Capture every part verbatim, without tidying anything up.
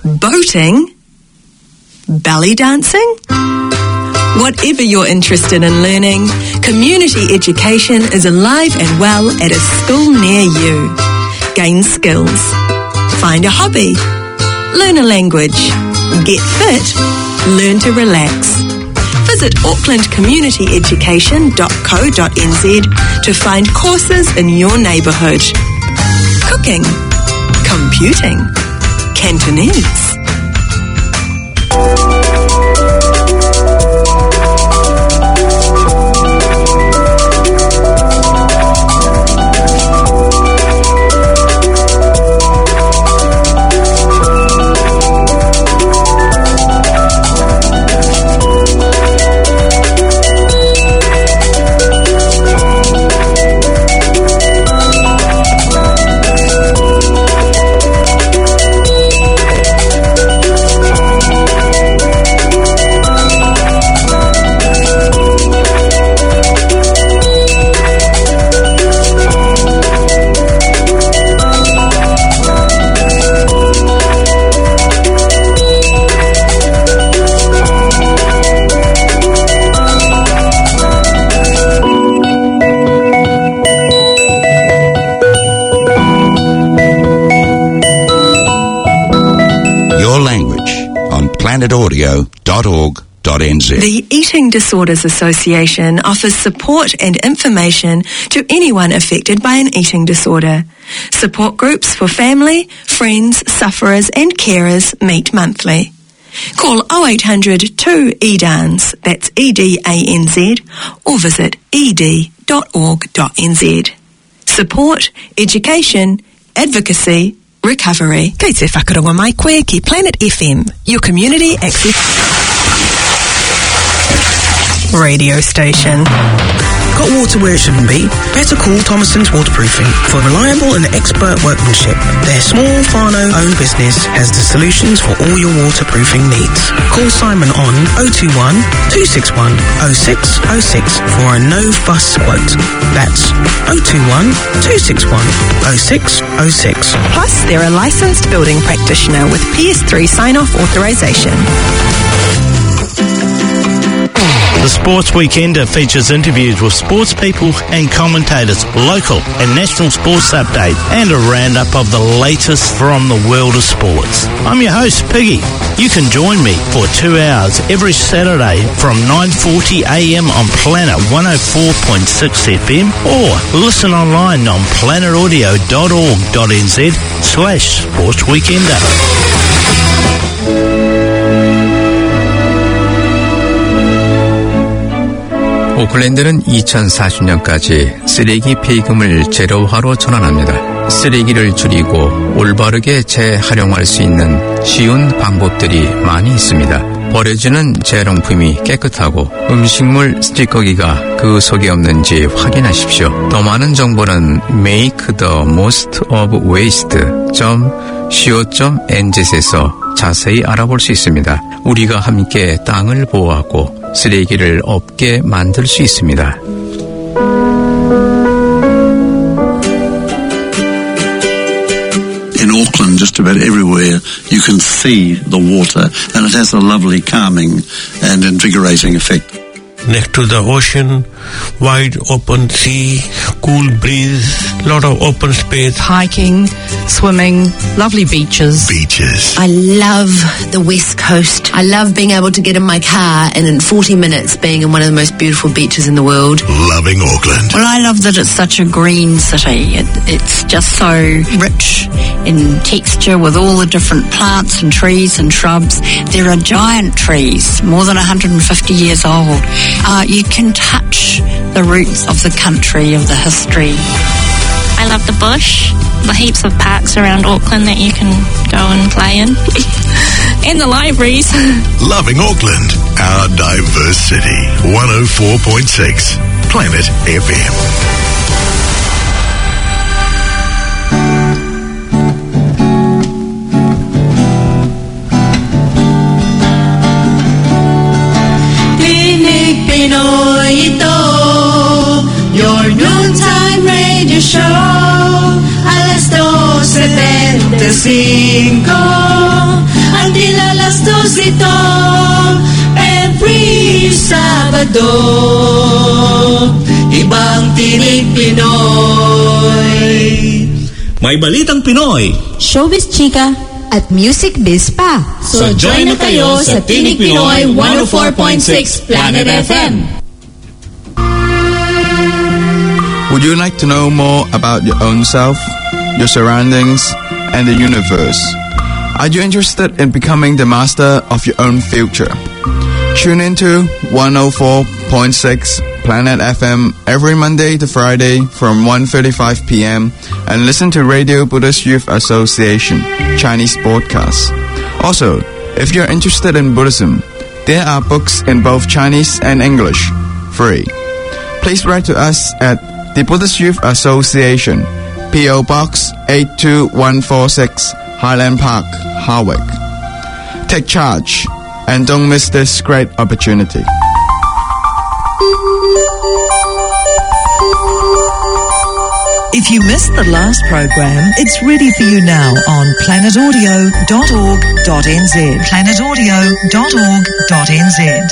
boating, belly dancing? Whatever you're interested in learning, community education is alive and well at a school near you. Gain skills, find a hobby, learn a language, get fit, learn to relax. Visit auckland community education dot co dot n z to find courses in your neighbourhood. Cooking, computing, Cantonese. planet audio dot org dot n z. The Eating Disorders Association offers support and information to anyone affected by an eating disorder. Support groups for family, friends, sufferers and carers meet monthly. Call oh eight hundred two E D A N Z, that's E D A N Z, or visit e d dot org dot n z. Support, education, advocacy, recovery. Kei te whakaronga mai koe ki Planet F M, your community access radio station. Got water where it shouldn't be? Better call Thomason's Waterproofing for reliable and expert workmanship. Their small whānau-owned business has the solutions for all your waterproofing needs. Call Simon on oh two one, two six one, oh six oh six for a no-fuss quote. That's oh two one, two six one, oh six oh six. Plus, they're a licensed building practitioner with P S three sign-off authorisation. The Sports Weekender features interviews with sports people and commentators, local and national sports update, and a roundup of the latest from the world of sports. I'm your host, Piggy. You can join me for two hours every Saturday from nine forty a m on Planet one oh four point six F M or listen online on planet audio dot org dot n z slash Sports Weekender. 오클랜드는 이천사십 년까지 쓰레기 폐기금을 제로화로 전환합니다. 쓰레기를 줄이고 올바르게 재활용할 수 있는 쉬운 방법들이 많이 있습니다. 버려지는 재활용품이 깨끗하고 음식물 찌꺼기가 그 속에 없는지 확인하십시오. 더 많은 정보는 make the most of waste dot co dot n z에서 자세히 알아볼 수 있습니다. 우리가 함께 땅을 보호하고 쓰레기를 없게 만들 수 있습니다. In Auckland, just about everywhere, you can see the water, and it has a lovely calming and invigorating effect. Next to the ocean, wide open sea, cool breeze, lot of open space. Hiking, swimming, lovely beaches. Beaches. I love the West Coast. I love being able to get in my car and in forty minutes being in one of the most beautiful beaches in the world. Loving Auckland. Well, I love that it's such a green city. It, it's just so rich in texture with all the different plants and trees and shrubs. There are giant trees, more than one hundred fifty years old. Uh, you can touch the roots of the country, of the history. I love the bush, the heaps of parks around Auckland that you can go and play in, and the libraries. Loving Auckland, our diverse city. one oh four point six Planet F M. Your noontime radio show a las dos setenta y cinco. ito every Sabado. Ibang Tinig Pinoy. May balitang Pinoy, showbiz chika, at music biz pa. So join na kayo sa Tinig Pinoy one oh four point six Planet F M. Would you like to know more about your own self, your surroundings, and the universe? Are you interested in becoming the master of your own future? Tune into one oh four point six Planet F M every Monday to Friday from one thirty-five p.m. and listen to Radio Buddhist Youth Association Chinese broadcasts. Also, if you're interested in Buddhism, there are books in both Chinese and English, free. Please write to us at the Buddhist Youth Association, P O Box eight two one four six, Highland Park, Harwick. Take charge and don't miss this great opportunity. If you missed the last program, it's ready for you now on planet audio dot org dot n z. planet audio dot org dot n z.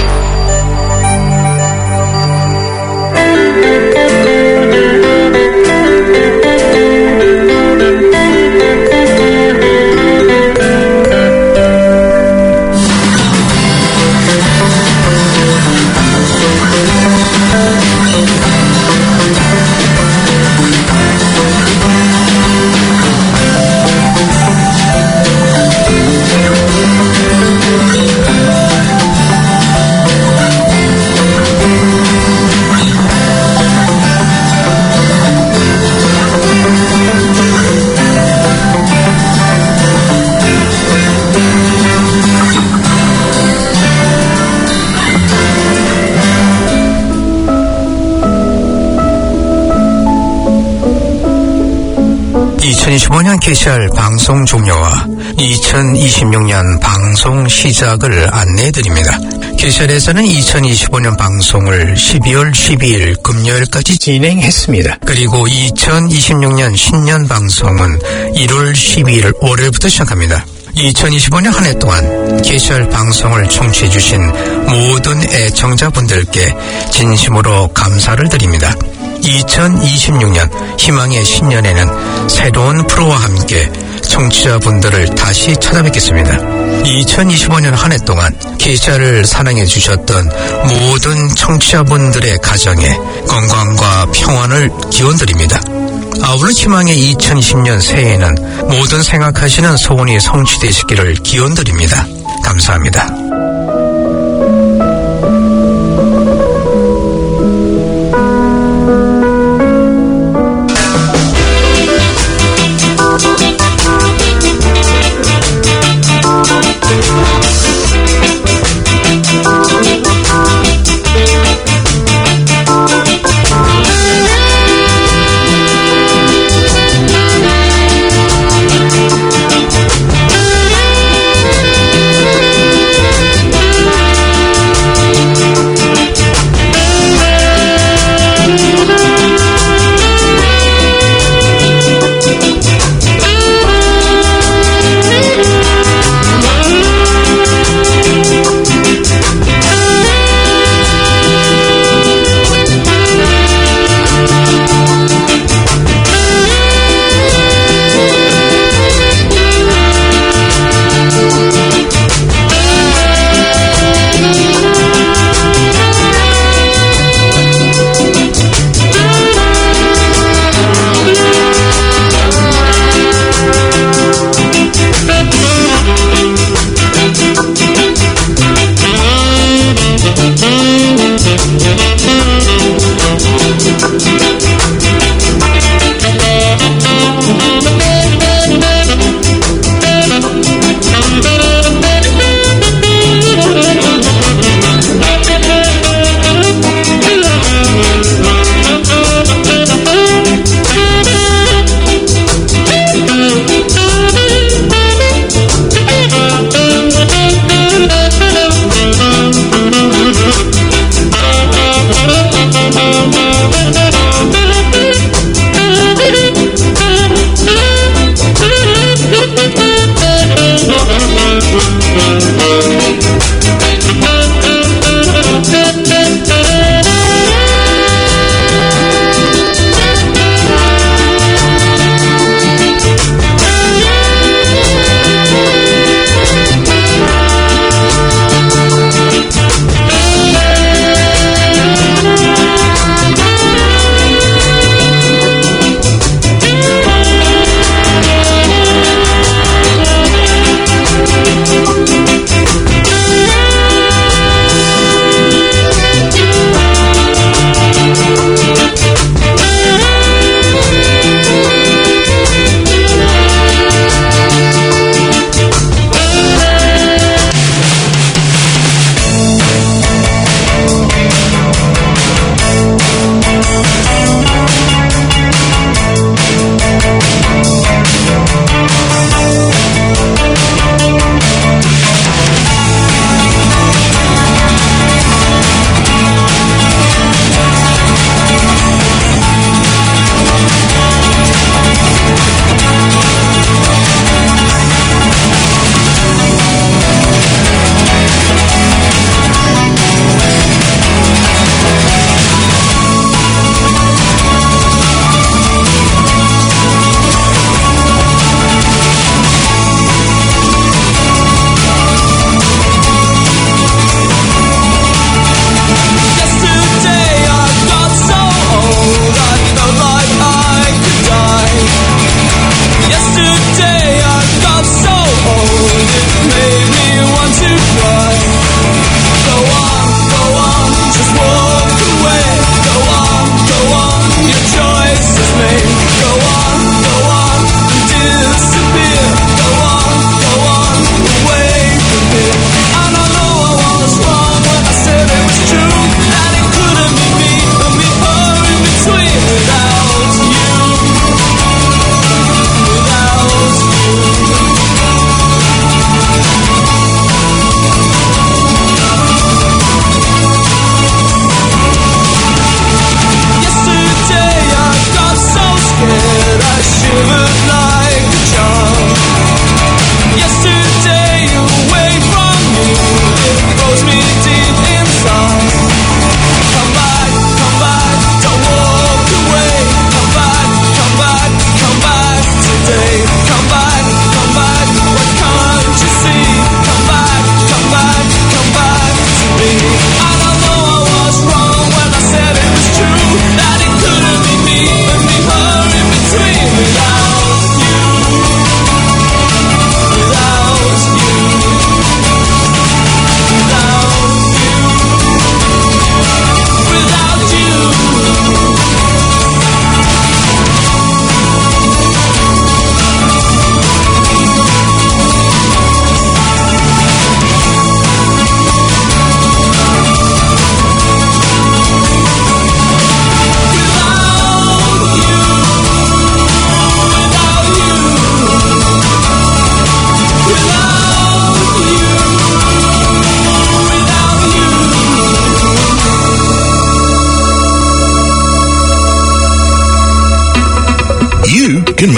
이천이십오 년 개시할 방송 종료와 이천이십육 년 방송 시작을 안내해드립니다. 개시할에서는 이천이십오 년 방송을 십이월 십이일 금요일까지 진행했습니다. 그리고 이천이십육 년 신년 방송은 일월 십이일 월요일부터 시작합니다. 이천이십오 년 한 해 동안 개시할 방송을 청취해주신 모든 애청자분들께 진심으로 감사를 드립니다. 이천이십육 년 희망의 신년에는 새로운 프로와 함께 청취자분들을 다시 찾아뵙겠습니다. 이천이십오 년 한 해 동안 케이씨알을 사랑해 주셨던 모든 청취자분들의 가정에 건강과 평안을 기원드립니다. 아울러 희망의 이천이십 년 새해에는 모든 생각하시는 소원이 성취되시기를 기원드립니다. 감사합니다.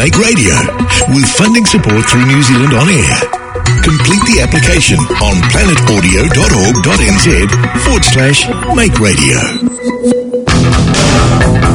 Make Radio, with funding support through New Zealand On Air. Complete the application on planetaudio.org.nz forward slash make radio.